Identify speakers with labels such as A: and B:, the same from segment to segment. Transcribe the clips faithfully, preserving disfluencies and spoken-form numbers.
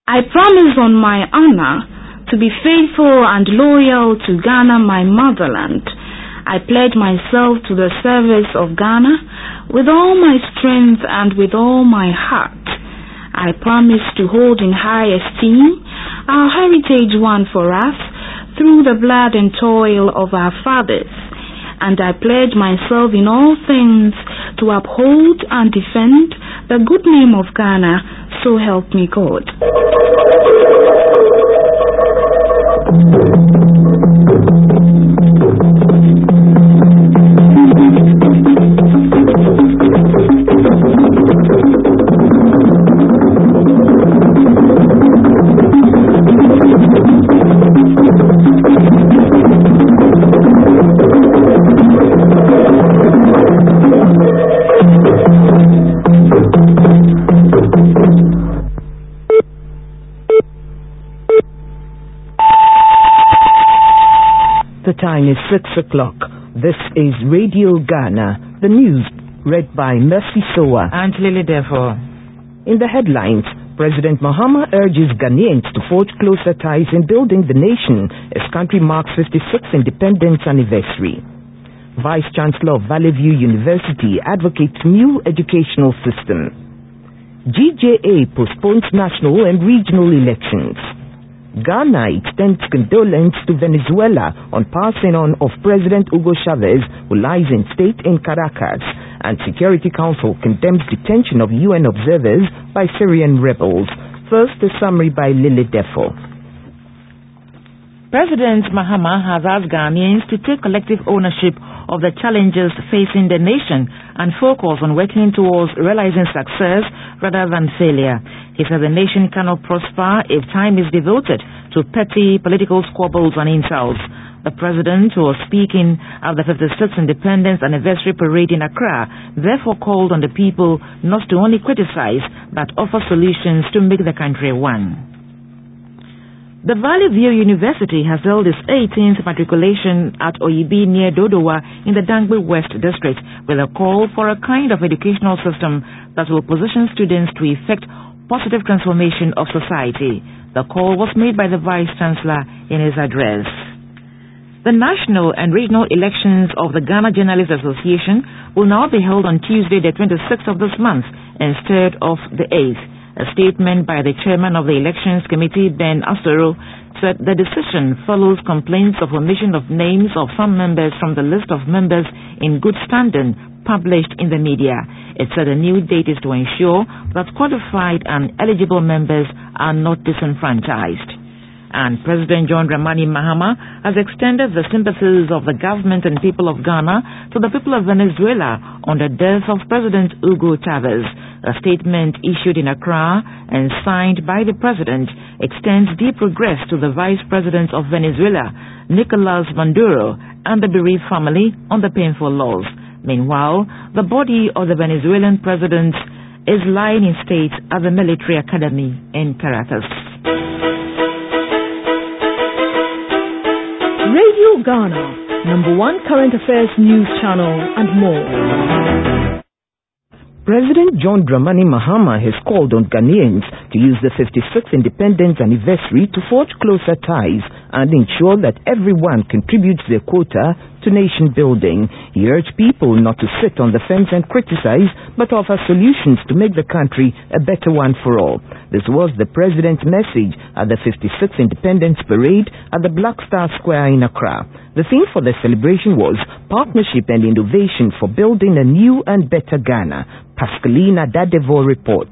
A: I promise on my honor to be faithful and loyal to Ghana, my motherland. I pledge myself to the service of Ghana with all my strength and with all my heart. I promise to hold in high esteem our heritage won for us through the blood and toil of our fathers. And I pledge myself in all things to uphold and defend the good name of Ghana, so help me God.
B: The time is six o'clock. This is Radio Ghana, the news read by Mercy Soa
C: and Lily Defo.
B: In the headlines, President Mahama urges Ghanaians to forge closer ties in building the nation as country marks fifty-sixth independence anniversary. Vice Chancellor of Valley View University advocates new educational system. G J A postpones national and regional elections. Ghana extends condolence to Venezuela on passing on of President Hugo Chavez, who lies in state in Caracas, and Security Council condemns detention of U N observers by Syrian rebels. First, a summary by Lily Defo.
C: President Mahama has asked Ghanaians to take collective ownership of the challenges facing the nation and focus on working towards realizing success rather than failure. He said the nation cannot prosper if time is devoted to petty political squabbles and insults. The president, who was speaking at the fifty-sixth Independence Anniversary Parade in Accra, therefore called on the people not to only criticize but offer solutions to make the country one. The Valley View University has held its eighteenth matriculation at Oyibi near Dodowa in the Dangbe West District with a call for a kind of educational system that will position students to effect positive transformation of society. The call was made by the Vice Chancellor in his address. The national and regional elections of the Ghana Journalists Association will now be held on Tuesday the twenty-sixth of this month instead of the eighth. A statement by the chairman of the Elections Committee, Ben Asoro, said the decision follows complaints of omission of names of some members from the list of members in good standing published in the media. It said a new date is to ensure that qualified and eligible members are not disenfranchised. And President John Dramani Mahama has extended the sympathies of the government and people of Ghana to the people of Venezuela on the death of President Hugo Chavez. A statement issued in Accra and signed by the president extends deep regrets to the vice president of Venezuela, Nicolas Maduro, and the bereaved family on the painful loss. Meanwhile, the body of the Venezuelan president is lying in state at the military academy in Caracas.
D: Radio Ghana, number one current affairs news channel and more.
B: President John Dramani Mahama has called on Ghanaians to use the fifty-sixth Independence Anniversary to forge closer ties and ensure that everyone contributes their quota to nation building. He urged people not to sit on the fence and criticize, but offer solutions to make the country a better one for all. This was the president's message at the fifty-sixth Independence Parade at the Black Star Square in Accra. The theme for the celebration was Partnership and Innovation for Building a New and Better Ghana. Pascalina Dadevo reports.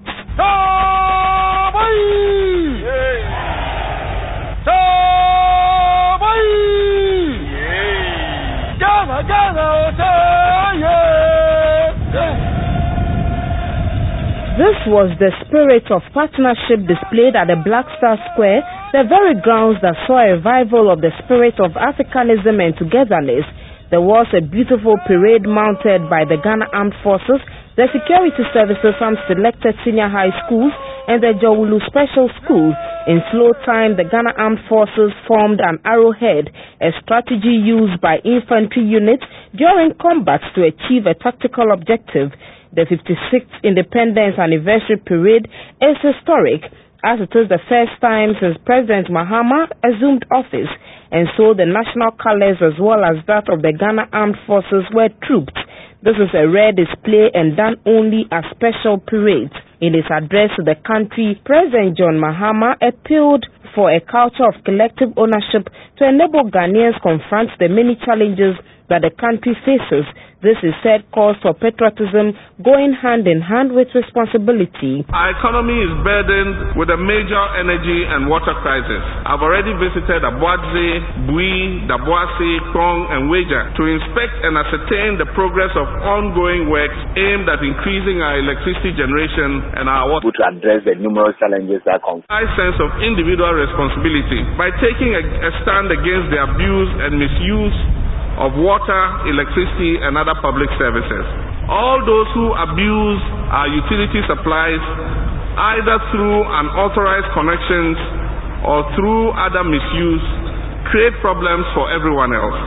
D: This was the spirit of partnership displayed at the Black Star Square, the very grounds that saw a revival of the spirit of Africanism and togetherness. There was a beautiful parade mounted by the Ghana Armed Forces, the security services from selected senior high schools, and the Jawulu Special School. In slow time, the Ghana Armed Forces formed an arrowhead, a strategy used by infantry units during combats to achieve a tactical objective. The fifty-sixth Independence Anniversary Parade is historic as it is the first time since President Mahama assumed office, and so the national colors as well as that of the Ghana Armed Forces were trooped. This is a rare display and done only as special parades. In his address to the country, President John Mahama appealed for a culture of collective ownership to enable Ghanaians confront the many challenges that the country faces. This is said calls for patriotism going hand in hand with responsibility.
E: Our economy is burdened with a major energy and water crisis. I've already visited Abuadze, Bui, Dabuasi, Krong, and Weja to inspect and ascertain the progress of ongoing works aimed at increasing our electricity generation and our water
F: to address the numerous challenges that come.
E: High sense of individual responsibility by taking a, a stand against the abuse and misuse of water, electricity, and other public services. All those who abuse our utility supplies, either through unauthorized connections or through other misuse, create problems for everyone else.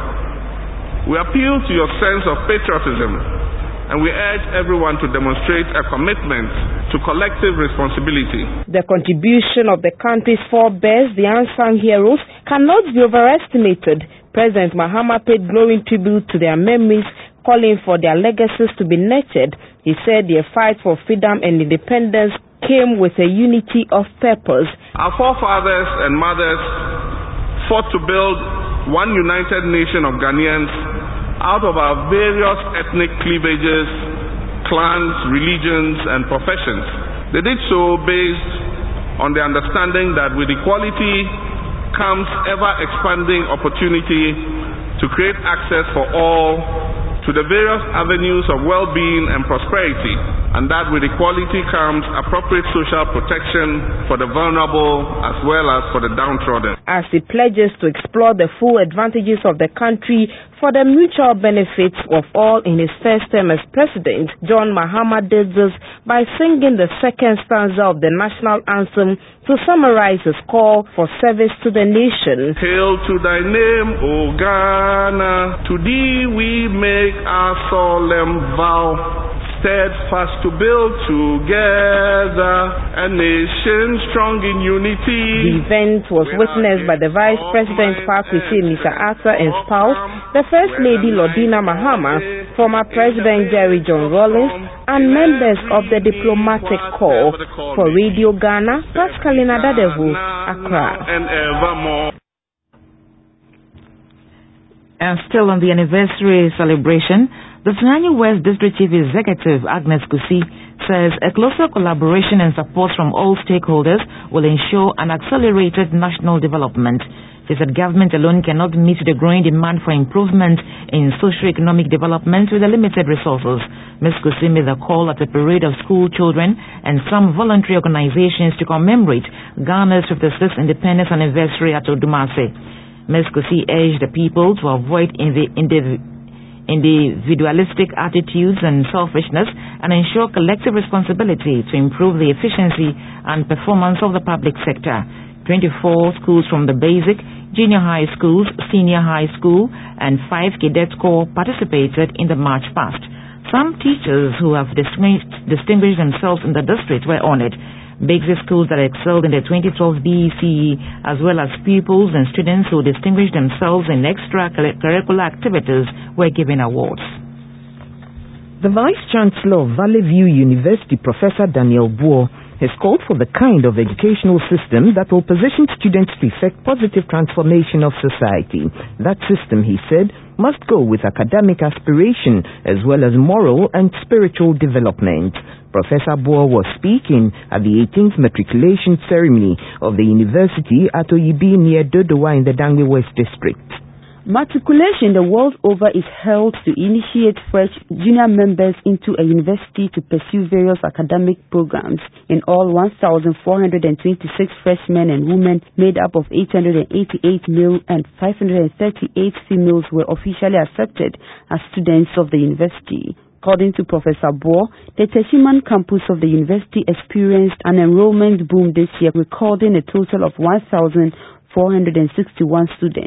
E: We appeal to your sense of patriotism, and we urge everyone to demonstrate a commitment to collective responsibility.
D: The contribution of the country's forebears, the unsung heroes, cannot be overestimated. President Mahama paid glowing tribute to their memories, calling for their legacies to be nurtured. He said their fight for freedom and independence came with a unity of purpose.
E: Our forefathers and mothers fought to build one united nation of Ghanaians out of our various ethnic cleavages, clans, religions, and professions. They did so based on the understanding that with equality comes ever-expanding opportunity to create access for all to the various avenues of well-being and prosperity, and that with equality comes appropriate social protection for the vulnerable as well as for the downtrodden.
D: As he pledges to explore the full advantages of the country for the mutual benefits of all in his first term as president, John Mahama did this by singing the second stanza of the national anthem to summarize his call for service to the nation.
E: Hail to thy name, O Ghana, to thee we make our solemn vow, steadfast to build together a nation strong in unity.
D: The event was witnessed by the Vice President Park Hussein, Mister Arthur, and spouse, the First Lady Lordina Mahama, former President Jerry John Rawlings, and members of the diplomatic corps. For Radio Ghana, Pascaline Dadevu, Accra.
E: And evermore.
C: And still on the anniversary celebration, the Funanya West District Chief Executive Agnes Kusi says a closer collaboration and support from all stakeholders will ensure an accelerated national development. She said government alone cannot meet the growing demand for improvement in socio-economic development with the limited resources. Miz Kusi made the call at a parade of school children and some voluntary organizations to commemorate Ghana's fifty-sixth independence anniversary at Odumase. Miz Kusi urged the people to avoid in the, in the individualistic attitudes and selfishness and ensure collective responsibility to improve the efficiency and performance of the public sector. twenty-four schools from the basic, junior high schools, senior high school, and five cadet corps participated in the march past. Some teachers who have distinguished, distinguished themselves in the district were honored. Basic schools that excelled in the twenty twelve B E C E, as well as pupils and students who distinguished themselves in extracurricular activities, were given awards.
B: The Vice-Chancellor of Valley View University, Professor Daniel Buo, has called for the kind of educational system that will position students to effect positive transformation of society. That system, he said, must go with academic aspiration as well as moral and spiritual development. Professor Buo was speaking at the eighteenth matriculation ceremony of the university at Oyibi near Dodowa in the Dangme West District.
G: Matriculation the world over is held to initiate fresh junior members into a university to pursue various academic programs. In all, one thousand four hundred twenty-six freshmen and women made up of eight hundred eighty-eight male and five hundred thirty-eight females were officially accepted as students of the university. According to Professor Buo, the Teshiman campus of the university experienced an enrollment boom this year, recording a total of one thousand four hundred sixty-one students.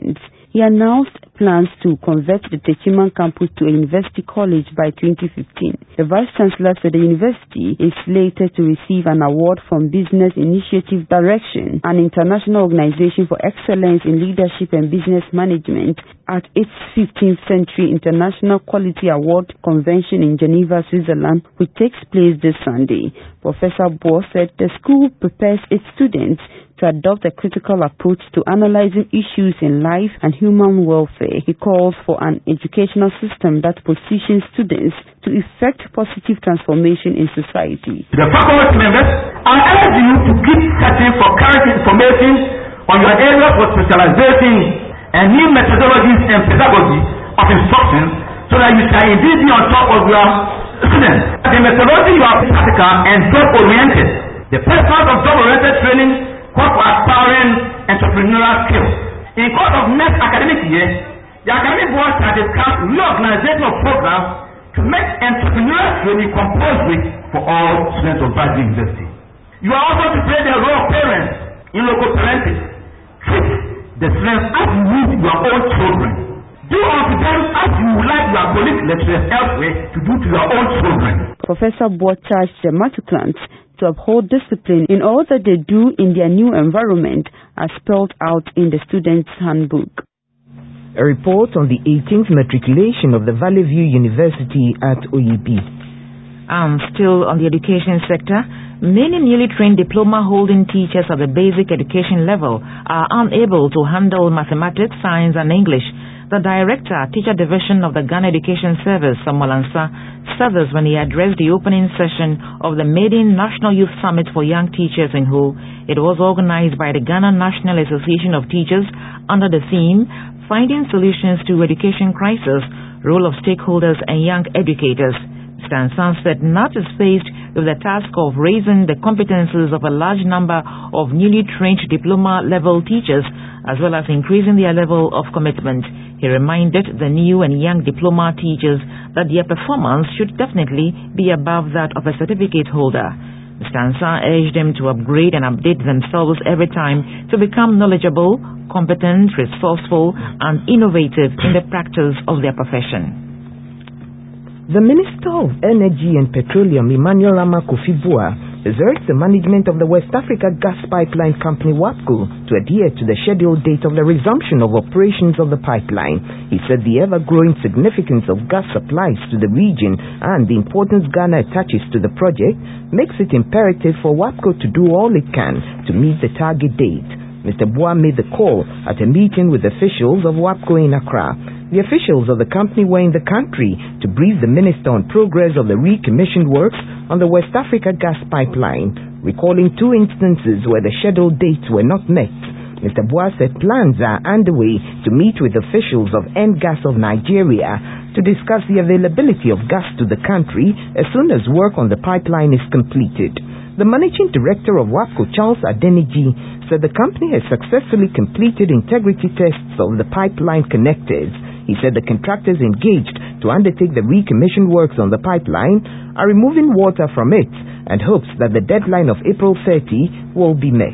G: he announced plans to convert the Techiman campus to a university college by twenty fifteen. The Vice-Chancellor said the university is slated to receive an award from Business Initiative Direction, an international organization for excellence in leadership and business management, at its fifteenth Century International Quality Award Convention in Geneva, Switzerland, which takes place this Sunday. Professor Bohr said the school prepares its students to adopt a critical approach to analyzing issues in life and human welfare. He calls for an educational system that positions students to effect positive transformation in society.
H: The faculty members, I urge you to keep searching for current information on your areas of specialization and new methodologies and pedagogy of instruction so that you can indeed be on top of your students. The methodology you are practical and job-oriented. The purpose of job-oriented training calls for aspiring entrepreneurial skills. In course of next academic year, the academic board shall discuss reorganization of programs to make entrepreneurial training compulsory for all students of Badri University. You are also to play the role of parents in local parenting. Treat the students as you would your own children. Do unto them as you would like your colleagues lecturers elsewhere to do to your own children.
G: Professor Bohr charged the matricants to uphold discipline in all that they do in their new environment, as spelled out in the students' handbook.
B: A report on the eighteenth matriculation of the Valley View University at O U B.
C: And still on the education sector, many newly trained diploma-holding teachers at the basic education level are unable to handle mathematics, science, and English. The Director, Teacher Division of the Ghana Education Service, Samuel Ansah, said this when he addressed the opening session of the Maiden National Youth Summit for Young Teachers in Ho. It was organized by the Ghana National Association of Teachers under the theme, Finding Solutions to Education Crisis, Role of Stakeholders and Young Educators. Mister Ansah said N A T is faced with the task of raising the competences of a large number of newly trained diploma-level teachers, as well as increasing their level of commitment. He reminded the new and young diploma teachers that their performance should definitely be above that of a certificate holder. Mister Ansah urged them to upgrade and update themselves every time to become knowledgeable, competent, resourceful, and innovative in the practice of their profession.
B: The Minister of Energy and Petroleum, Emmanuel Rama Kofi Bua, has urged the management of the West Africa Gas Pipeline Company, WAPCO, to adhere to the scheduled date of the resumption of operations of the pipeline. He said the ever-growing significance of gas supplies to the region and the importance Ghana attaches to the project makes it imperative for WAPCO to do all it can to meet the target date. Mister Bua made the call at a meeting with officials of WAPCO in Accra. The officials of the company were in the country to brief the minister on progress of the recommissioned works on the West Africa gas pipeline, recalling two instances where the scheduled dates were not met. Mister Bua said plans are underway to meet with officials of Engas of Nigeria to discuss the availability of gas to the country as soon as work on the pipeline is completed. The managing director of WAPCO, Charles Adeniji, said the company has successfully completed integrity tests of the pipeline connectors. He said the contractors engaged to undertake the recommissioned works on the pipeline are removing water from it and hopes that the deadline of April thirtieth will be met.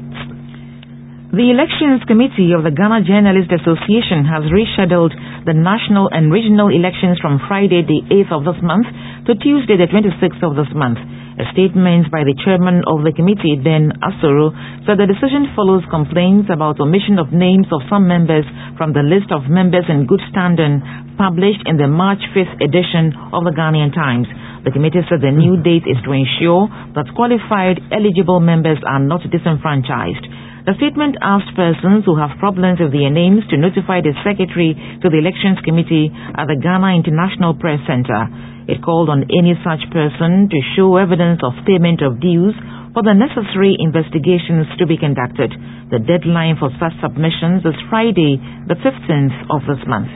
C: The Elections Committee of the Ghana Journalists Association has rescheduled the national and regional elections from Friday the eighth of this month to Tuesday the twenty-sixth of this month. A statement by the chairman of the committee, Ben Asoro, said the decision follows complaints about omission of names of some members from the list of members in good standing published in the March fifth edition of the Ghanaian Times. The committee said the new date is to ensure that qualified, eligible members are not disenfranchised. The statement asked persons who have problems with their names to notify the secretary to the Elections Committee at the Ghana International Press Center. It called on any such person to show evidence of payment of dues for the necessary investigations to be conducted. The deadline for such submissions is Friday, the fifteenth of this month.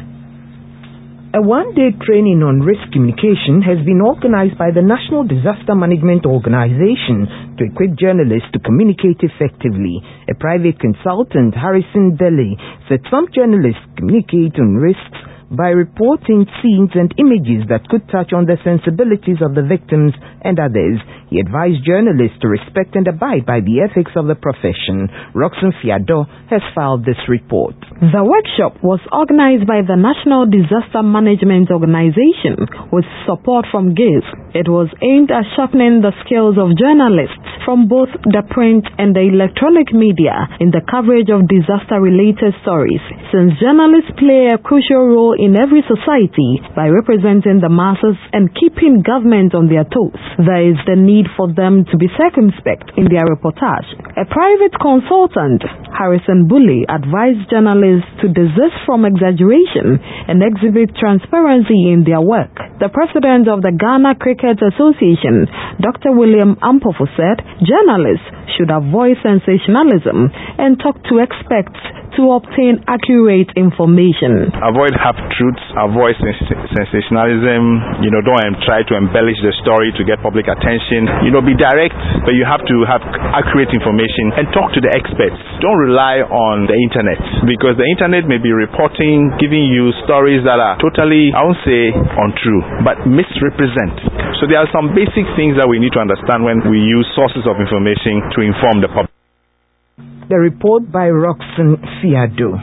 B: A one-day training on risk communication has been organized by the National Disaster Management Organization to equip journalists to communicate effectively. A private consultant, Harrison Belli, said some journalists communicate on risks by reporting scenes and images that could touch on the sensibilities of the victims and others. He advised journalists to respect and abide by the ethics of the profession. Roxanne Fiado has filed this report.
I: The workshop was organized by the National Disaster Management Organization with support from G I S. It was aimed at sharpening the skills of journalists from both the print and the electronic media in the coverage of disaster-related stories, since journalists play a crucial role in every society by representing the masses and keeping government on their toes. There is the need for them to be circumspect in their reportage. A private consultant, Harrison Bully, advised journalists to desist from exaggeration and exhibit transparency in their work. The president of the Ghana Cricket Association, Doctor William Ampofo, said journalists should avoid sensationalism and talk to experts to obtain accurate information.
J: Avoid half-truths, avoid sens- sensationalism, you know, don't um, try to embellish the story to get public attention. You know, be direct, but you have to have accurate information and talk to the experts. Don't rely on the internet, because the internet may be reporting, giving you stories that are totally, I won't say untrue, but misrepresent. So there are some basic things that we need to understand when we use sources of information to inform the public.
B: The report by Roxanne Fiado.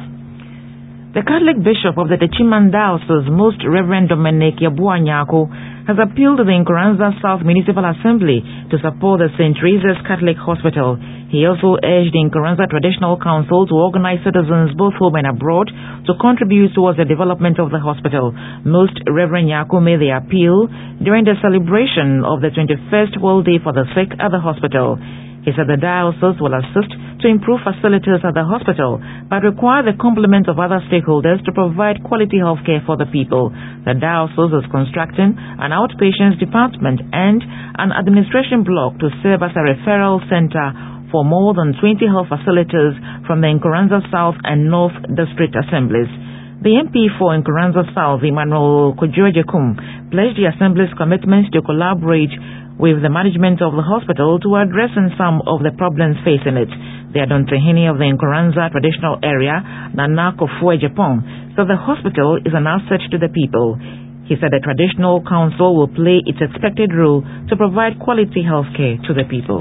C: The Catholic Bishop of the Techiman Diocese, Most Reverend Dominic Yabuanyako, has appealed to the Nkoranza South Municipal Assembly to support the Saint Teresa's Catholic Hospital. He also urged the Nkoranza Traditional Council to organize citizens both home and abroad to contribute towards the development of the hospital. Most Reverend Yako made the appeal during the celebration of the twenty-first World Day for the Sick at the hospital. He said the diocese will assist to improve facilities at the hospital, but require the complement of other stakeholders to provide quality health care for the people. The diocese is constructing an outpatients department and an administration block to serve as a referral center for more than twenty health facilities from the Nkoranza South and North District Assemblies. The M P for Nkoranza South, Emmanuel Kojojekum, pledged the Assembly's commitment to collaborate with the management of the hospital to address some of the problems facing it. The Adontehini of the Nkoranza traditional area, Nana Kofue Japan, said the hospital is an asset to the people. He said the traditional council will play its expected role to provide quality health care to the people.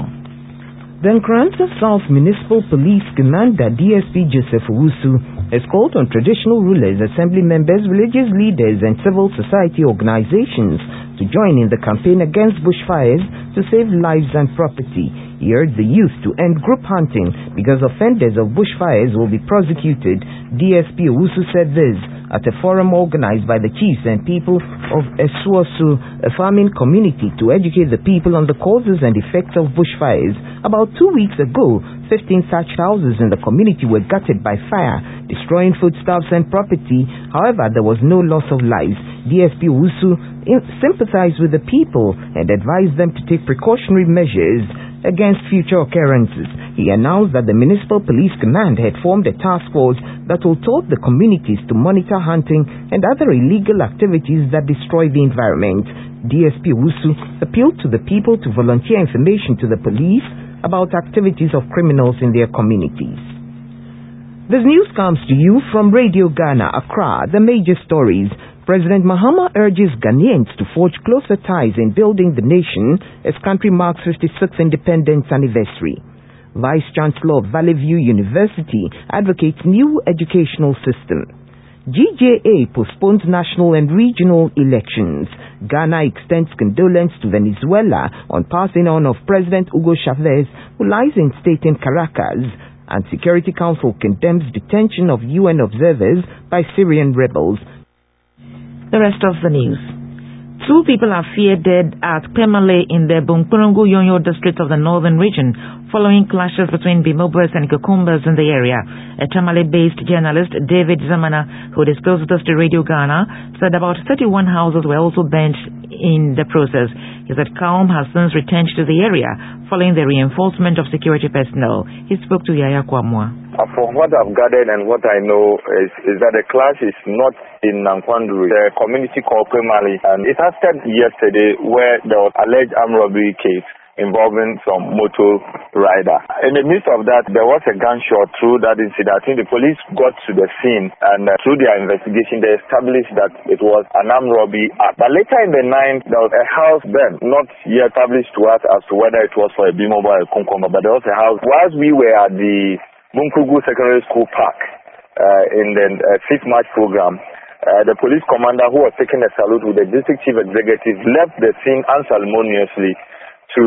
B: The Nkoranza South Municipal Police Commander D S P Joseph Owusu has called on traditional rulers, assembly members, religious leaders and civil society organizations to join in the campaign against bushfires to save lives and property. He urged the youth to end group hunting because offenders of bushfires will be prosecuted. D S P Owusu said this at a forum organized by the chiefs and people of Esuosu, a farming community, to educate the people on the causes and effects of bushfires. About two weeks ago, fifteen thatched houses in the community were gutted by fire, destroying foodstuffs and property. However, there was no loss of lives. D S P Owusu sympathized with the people and advised them to take precautionary measures against future occurrences. He announced that the Municipal Police Command had formed a task force that will talk the communities to monitor hunting and other illegal activities that destroy the environment. D S P Owusu appealed to the people to volunteer information to the police about activities of criminals in their communities. This news comes to you from Radio Ghana, Accra. The major stories. President Mahama urges Ghanaians to forge closer ties in building the nation as country marks fifty-sixth independence anniversary. Vice Chancellor of Valley View University advocates new educational system. G J A postpones national and regional elections. Ghana extends condolence to Venezuela on passing on of President Hugo Chavez, who lies in state in Caracas. And Security Council condemns detention of U N observers by Syrian rebels.
C: The rest of the news. Two people are feared dead at Pemale in the Bunkurungu Yonyo district of the northern region following clashes between Bimobas and Kukumbas in the area. A Tamale-based journalist, David Zamana, who disclosed this to Radio Ghana, said about thirty-one houses were also burnt in the process. He said calm has since returned to the area following the reinforcement of security personnel. He spoke to Yaya Kwamwa.
F: Uh, from what I've gathered and what I know is, is that the clash is not in Nankwandu, the community called Pemali, and it has started yesterday where there was alleged armed robbery case involving some motor rider. In the midst of that, there was a gunshot through that incident. I think the police got to the scene, and uh, through their investigation, they established that it was an armed robbery. Uh, but later in the night, there was a house burned, not yet established to us as to whether it was for a B-Mobile or a Kunkumba, but there was a house. Whilst we were at the Munkugu Secondary School Park uh, in the uh, fifth March program, Uh, the police commander who was taking a salute with the district chief executive left the scene unceremoniously to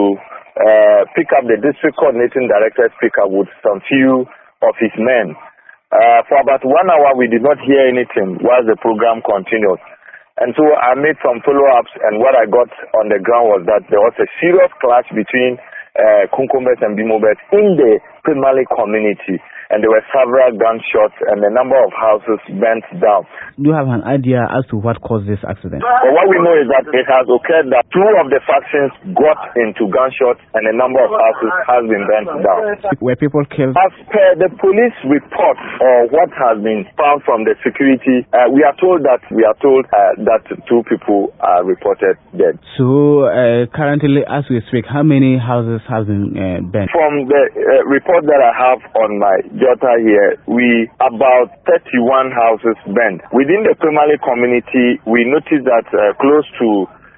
F: uh, pick up the district coordinating director's pickup with some few of his men. Uh, for about one hour, we did not hear anything while the program continued. And so I made some follow-ups, and what I got on the ground was that there was a serious clash between uh, Kunkumbas and B-Mobile in the Primary community. And there were several gunshots and a number of houses burnt down.
K: Do you have an idea as to what caused this accident?
F: Well, what we know is that it has occurred that two of the factions got into gunshots and a number of houses has been burnt down.
K: Were people killed?
F: As per the police report or what has been found from the security, uh, we are told that we are told uh, that two people are reported dead.
K: So uh, currently, as we speak, how many houses have been uh, burnt?
F: From the uh, report that I have on my Jota here, we about thirty-one houses burned. Within the Primary community, we noticed that uh, close to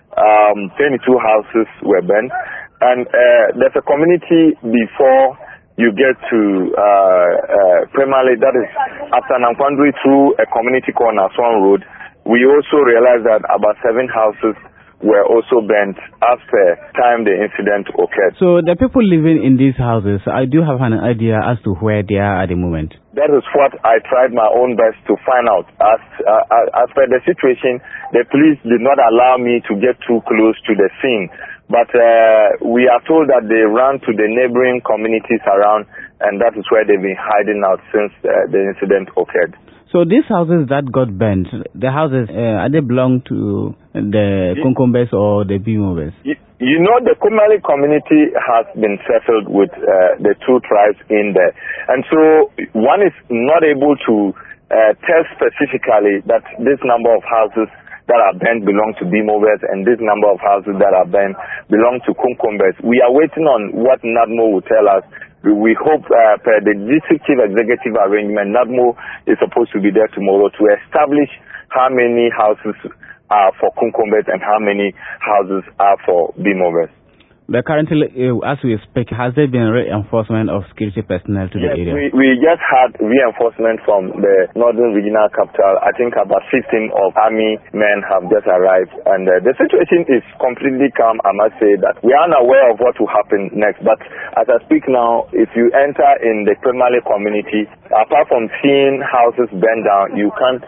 F: um, twenty-two houses were burned. And uh, there's a community before you get to uh, uh, Primary, that is after Nankwandri through a community called Naswan Road. We also realized that about seven houses were also burnt as per time the incident occurred.
K: So the people living in these houses, I do have an idea as to where they are at the moment.
F: That is what I tried my own best to find out. As uh, as per the situation, the police did not allow me to get too close to the scene. But uh, we are told that they ran to the neighboring communities around, and that is where they've been hiding out since uh, the incident occurred.
K: So these houses that got burnt, the houses, uh, are they belong to the Kunkumbas or the B-Mobile?
F: You, you know, the Kumali community has been settled with uh, the two tribes in there. And so one is not able to uh, tell specifically that this number of houses that are burnt belong to B-Mobiles and this number of houses that are burnt belong to Kunkumbas. We are waiting on what NADMO will tell us. We hope uh, per the district chief executive arrangement, NADMO is supposed to be there tomorrow to establish how many houses are for Kunkumbas and how many houses are for B-Mobiles.
K: But currently, uh, as we speak, has there been reinforcement of security personnel to
F: yes,
K: the area?
F: We, we just had reinforcement from the northern regional capital. I think about fifteen of army men have just arrived. And uh, the situation is completely calm, I must say that. We are unaware of what will happen next. But as I speak now, if you enter in the Primary community, apart from seeing houses burn down, you can't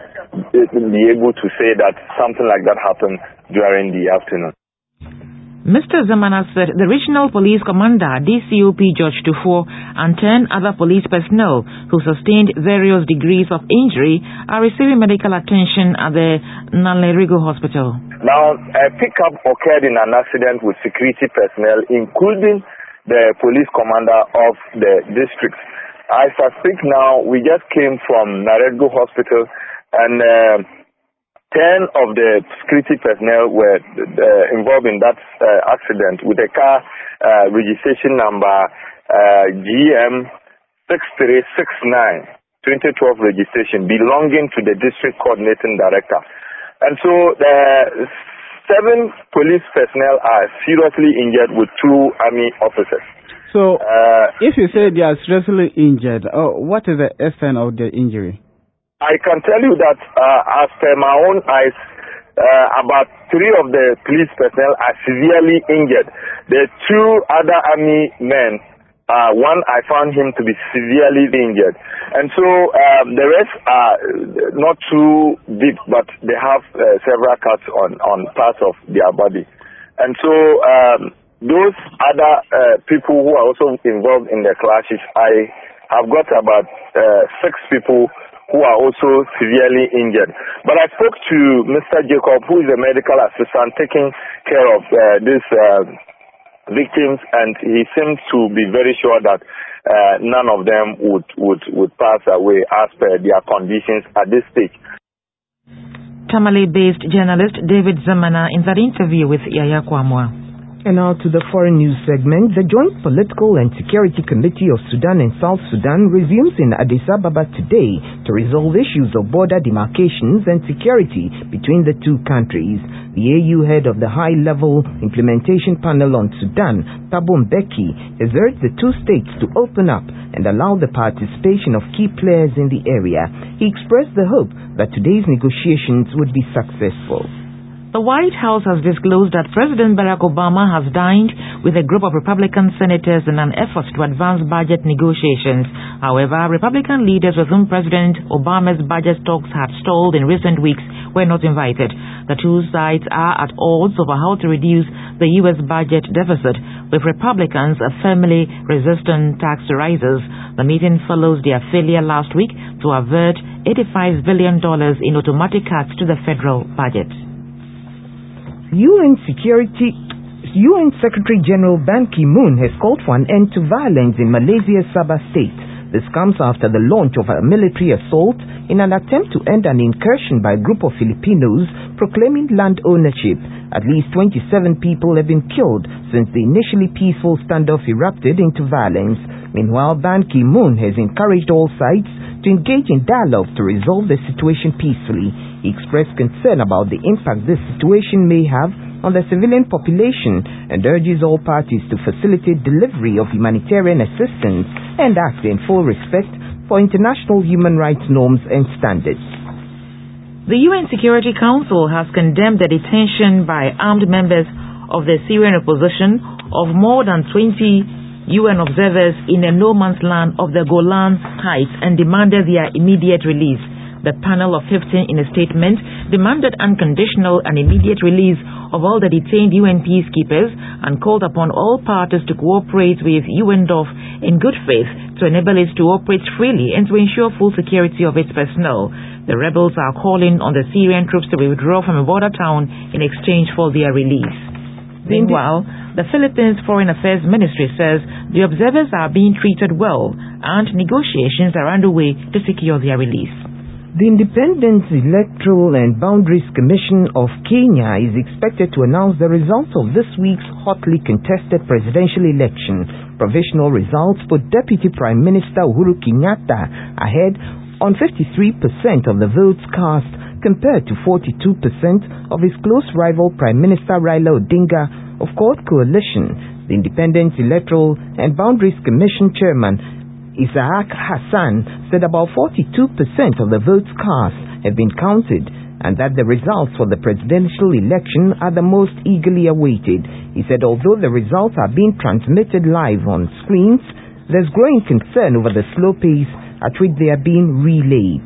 F: be able to say that something like that happened during the afternoon.
C: Mister Zamana said the Regional Police Commander, D C O P George Tufo, and ten other police personnel who sustained various degrees of injury are receiving medical attention at the Nanlerigo Hospital.
F: Now, a pickup occurred in an accident with security personnel, including the police commander of the district. As I speak now, we just came from Nanlerigo Hospital, and uh, ten of the security personnel were uh, involved in that uh, accident with a car uh, registration number uh, G M six three six nine, twenty twelve registration belonging to the district coordinating director. And so the seven police personnel are seriously injured with two army officers.
K: So uh, if you say they are seriously injured, oh, what is the extent of the injury?
F: I can tell you that uh, as per my own eyes, uh, about three of the police personnel are severely injured. The two other army men, uh, one I found him to be severely injured. And so um, the rest are not too deep, but they have uh, several cuts on, on parts of their body. And so um, those other uh, people who are also involved in the clashes, I have got about uh, six people who are also severely injured. But I spoke to Mister Jacob, who is a medical assistant taking care of uh, these uh, victims, and he seems to be very sure that uh, none of them would, would, would pass away as per their conditions at this stage.
C: Tamale-based journalist David Zamana in that interview with Yaya Kwamwa.
B: And now to the foreign news segment. The Joint Political and Security Committee of Sudan and South Sudan resumes in Addis Ababa today to resolve issues of border demarcations and security between the two countries. The A U head of the High-Level Implementation Panel on Sudan, Thabo Mbeki, has urged the two states to open up and allow the participation of key players in the area. He expressed the hope that today's negotiations would be successful.
C: The White House has disclosed that President Barack Obama has dined with a group of Republican senators in an effort to advance budget negotiations. However, Republican leaders with whom President Obama's budget talks had stalled in recent weeks were not invited. The two sides are at odds over how to reduce the U S budget deficit, with Republicans firmly resisting tax rises. The meeting follows their failure last week to avert eighty-five billion dollars in automatic cuts to the federal budget.
B: U N Security, U N Secretary General Ban Ki-moon has called for an end to violence in Malaysia's Sabah state. This comes after the launch of a military assault in an attempt to end an incursion by a group of Filipinos proclaiming land ownership. At least twenty-seven people have been killed since the initially peaceful standoff erupted into violence. Meanwhile, Ban Ki-moon has encouraged all sides to engage in dialogue to resolve the situation peacefully. He expressed concern about the impact this situation may have on the civilian population and urges all parties to facilitate delivery of humanitarian assistance and act in full respect for international human rights norms and standards.
C: The U N Security Council has condemned the detention by armed members of the Syrian opposition of more than twenty U N observers in a no-man's land of the Golan Heights and demanded their immediate release. The panel of fifteen, in a statement, demanded unconditional and immediate release of all the detained U N peacekeepers and called upon all parties to cooperate with U N D O F in good faith to enable it to operate freely and to ensure full security of its personnel. The rebels are calling on the Syrian troops to withdraw from a border town in exchange for their release. Meanwhile, the Philippines Foreign Affairs Ministry says the observers are being treated well and negotiations are underway to secure their release.
B: The Independent Electoral and Boundaries Commission of Kenya is expected to announce the results of this week's hotly contested presidential election. Provisional results put Deputy Prime Minister Uhuru Kenyatta ahead on fifty-three percent of the votes cast compared to forty-two percent of his close rival Prime Minister Raila Odinga of Court Coalition. The Independent Electoral and Boundaries Commission Chairman Isaac Hassan said about forty-two percent of the votes cast have been counted and that the results for the presidential election are the most eagerly awaited. He said although the results are being transmitted live on screens, there's growing concern over the slow pace at which they are being relayed.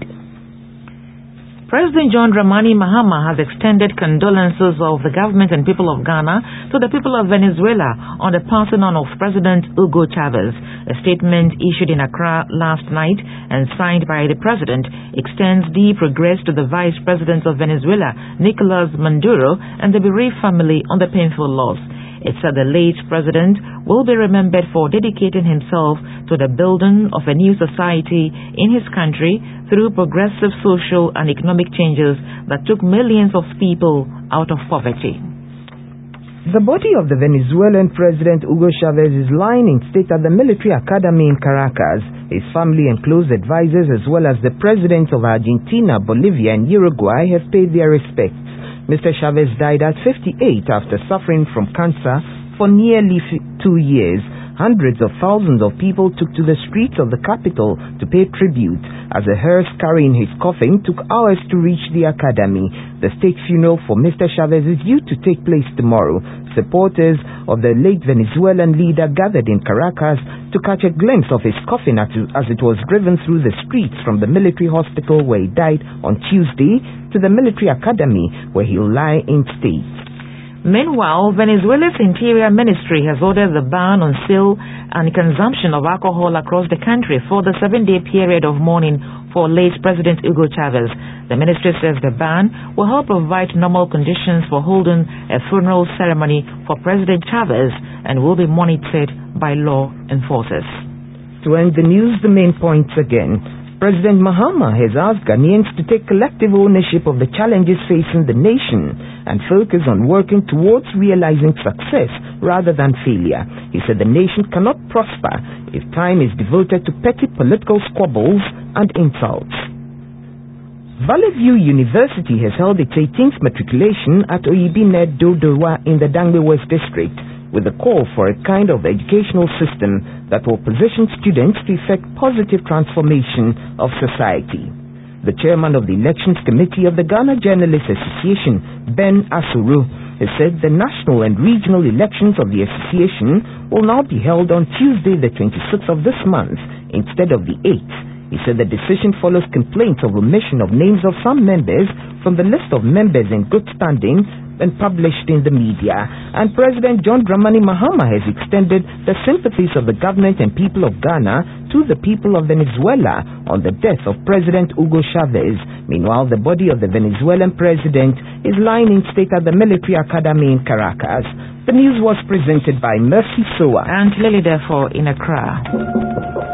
C: President John Dramani Mahama has extended condolences of the government and people of Ghana to the people of Venezuela on the passing on of President Hugo Chavez. A statement issued in Accra last night and signed by the president extends deep regrets to the Vice President of Venezuela, Nicolas Maduro, and the bereaved family on the painful loss. It said the late president will be remembered for dedicating himself to the building of a new society in his country through progressive social and economic changes that took millions of people out of poverty.
B: The body of the Venezuelan President Hugo Chavez is lying in state at the military academy in Caracas. His family and close advisors, as well as the presidents of Argentina, Bolivia, and Uruguay, have paid their respects. Mister Chavez died at fifty-eight after suffering from cancer for nearly two years. Hundreds of thousands of people took to the streets of the capital to pay tribute as a hearse carrying his coffin took hours to reach the academy. The state funeral for Mister Chavez is due to take place tomorrow. Supporters of the late Venezuelan leader gathered in Caracas to catch a glimpse of his coffin as it was driven through the streets from the military hospital where he died on Tuesday to the military academy where he'll lie in state.
C: Meanwhile, Venezuela's Interior Ministry has ordered the ban on sale and consumption of alcohol across the country for the seven-day period of mourning for late President Hugo Chavez. The ministry says the ban will help provide normal conditions for holding a funeral ceremony for President Chavez and will be monitored by law enforcers.
B: To end the news, the main points again. President Mahama has asked Ghanaians to take collective ownership of the challenges facing the nation and focus on working towards realizing success rather than failure. He said the nation cannot prosper if time is devoted to petty political squabbles and insults. Valley View University has held its eighteenth matriculation at Oyibi Dodowa in the Dangbe West District, with a call for a kind of educational system that will position students to effect positive transformation of society. The chairman of the Elections Committee of the Ghana Journalists Association, Ben Asuru, has said the national and regional elections of the association will now be held on Tuesday the twenty-sixth of this month instead of the eighth. He said the decision follows complaints of omission of names of some members from the list of members in good standing and published in the media. And President John Dramani Mahama has extended the sympathies of the government and people of Ghana to the people of Venezuela on the death of President Hugo Chavez. Meanwhile, the body of the Venezuelan president is lying in state at the military academy in Caracas. The news was presented by Mercy Soa
C: and Lily therefore in Accra.